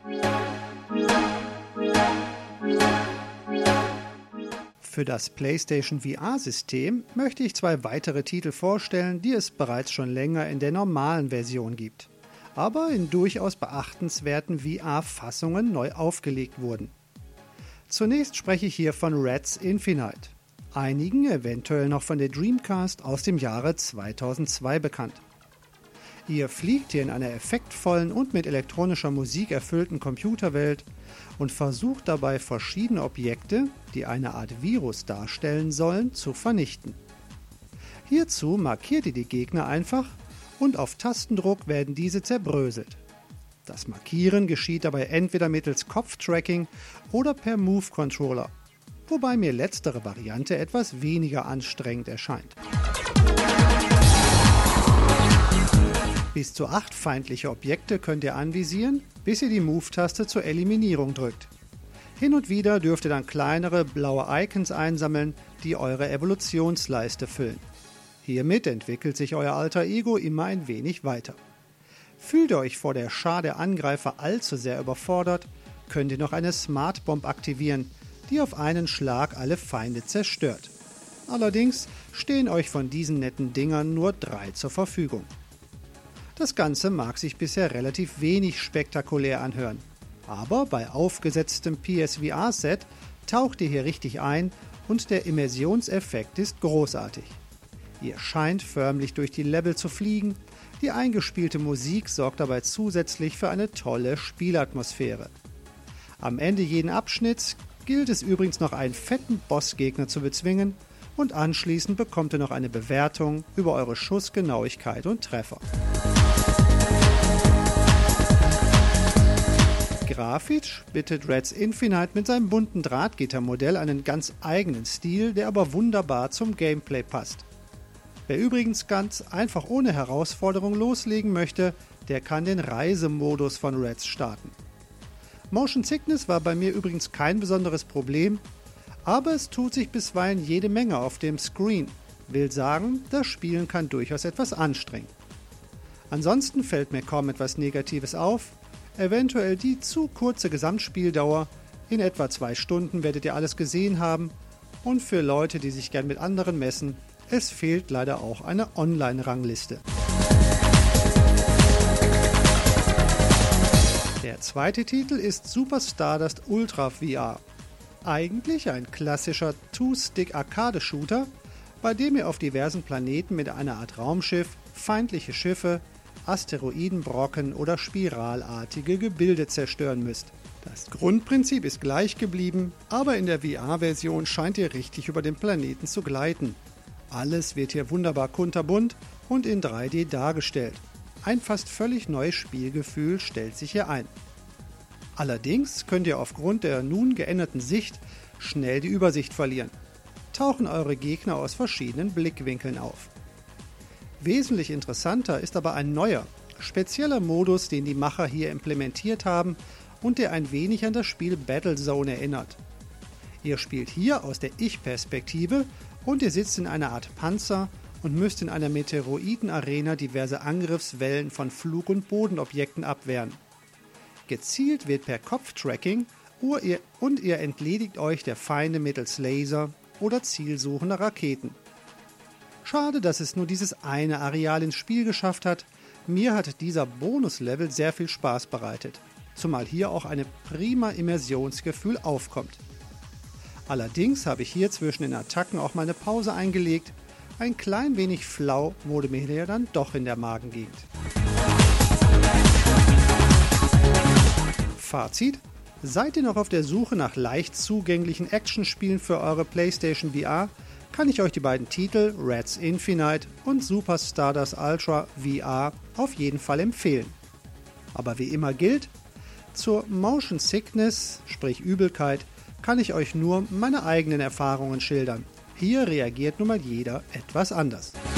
Für das PlayStation VR-System möchte ich 2 weitere Titel vorstellen, die es bereits schon länger in der normalen Version gibt, aber in durchaus beachtenswerten VR-Fassungen neu aufgelegt wurden. Zunächst spreche ich hier von Rats Infinite, einigen eventuell noch von der Dreamcast aus dem Jahre 2002 bekannt. Ihr fliegt hier in einer effektvollen und mit elektronischer Musik erfüllten Computerwelt und versucht dabei verschiedene Objekte, die eine Art Virus darstellen sollen, zu vernichten. Hierzu markiert ihr die Gegner einfach und auf Tastendruck werden diese zerbröselt. Das Markieren geschieht dabei entweder mittels Kopftracking oder per Move-Controller, wobei mir letztere Variante etwas weniger anstrengend erscheint. Bis zu 8 feindliche Objekte könnt ihr anvisieren, bis ihr die Move-Taste zur Eliminierung drückt. Hin und wieder dürft ihr dann kleinere blaue Icons einsammeln, die eure Evolutionsleiste füllen. Hiermit entwickelt sich euer Alter Ego immer ein wenig weiter. Fühlt ihr euch vor der Schar der Angreifer allzu sehr überfordert, könnt ihr noch eine Smart Bomb aktivieren, die auf einen Schlag alle Feinde zerstört. Allerdings stehen euch von diesen netten Dingern nur 3 zur Verfügung. Das Ganze mag sich bisher relativ wenig spektakulär anhören, aber bei aufgesetztem PSVR-Set taucht ihr hier richtig ein und der Immersionseffekt ist großartig. Ihr scheint förmlich durch die Level zu fliegen, die eingespielte Musik sorgt dabei zusätzlich für eine tolle Spielatmosphäre. Am Ende jeden Abschnitts gilt es übrigens noch einen fetten Bossgegner zu bezwingen und anschließend bekommt ihr noch eine Bewertung über eure Schussgenauigkeit und Treffer. Grafisch bittet Rats Infinite mit seinem bunten Drahtgittermodell einen ganz eigenen Stil, der aber wunderbar zum Gameplay passt. Wer übrigens ganz einfach ohne Herausforderung loslegen möchte, der kann den Reisemodus von Rats starten. Motion Sickness war bei mir übrigens kein besonderes Problem, aber es tut sich bisweilen jede Menge auf dem Screen. Will sagen, das Spielen kann durchaus etwas anstrengen. Ansonsten fällt mir kaum etwas Negatives auf, eventuell die zu kurze Gesamtspieldauer, in etwa 2 Stunden werdet ihr alles gesehen haben und für Leute, die sich gern mit anderen messen, es fehlt leider auch eine Online-Rangliste. Der zweite Titel ist Super Stardust Ultra VR. Eigentlich ein klassischer Two-Stick-Arcade-Shooter, bei dem ihr auf diversen Planeten mit einer Art Raumschiff, feindliche Schiffe, Asteroidenbrocken oder spiralartige Gebilde zerstören müsst. Das Grundprinzip ist gleich geblieben, aber in der VR-Version scheint ihr richtig über den Planeten zu gleiten. Alles wird hier wunderbar kunterbunt und in 3D dargestellt. Ein fast völlig neues Spielgefühl stellt sich hier ein. Allerdings könnt ihr aufgrund der nun geänderten Sicht schnell die Übersicht verlieren. Tauchen eure Gegner aus verschiedenen Blickwinkeln auf. Wesentlich interessanter ist aber ein neuer, spezieller Modus, den die Macher hier implementiert haben und der ein wenig an das Spiel Battlezone erinnert. Ihr spielt hier aus der Ich-Perspektive und ihr sitzt in einer Art Panzer und müsst in einer Meteoroiden-Arena diverse Angriffswellen von Flug- und Bodenobjekten abwehren. Gezielt wird per Kopftracking und ihr entledigt euch der Feinde mittels Laser oder zielsuchender Raketen. Schade, dass es nur dieses eine Areal ins Spiel geschafft hat. Mir hat dieser Bonuslevel sehr viel Spaß bereitet, zumal hier auch ein prima Immersionsgefühl aufkommt. Allerdings habe ich hier zwischen den Attacken auch mal eine Pause eingelegt. Ein klein wenig flau wurde mir hier dann doch in der Magengegend. Fazit: Seid ihr noch auf der Suche nach leicht zugänglichen Actionspielen für eure PlayStation VR, kann ich euch die beiden Titel Rats Infinite und Super Stardust Ultra VR auf jeden Fall empfehlen. Aber wie immer gilt, zur Motion Sickness, sprich Übelkeit, kann ich euch nur meine eigenen Erfahrungen schildern. Hier reagiert nun mal jeder etwas anders.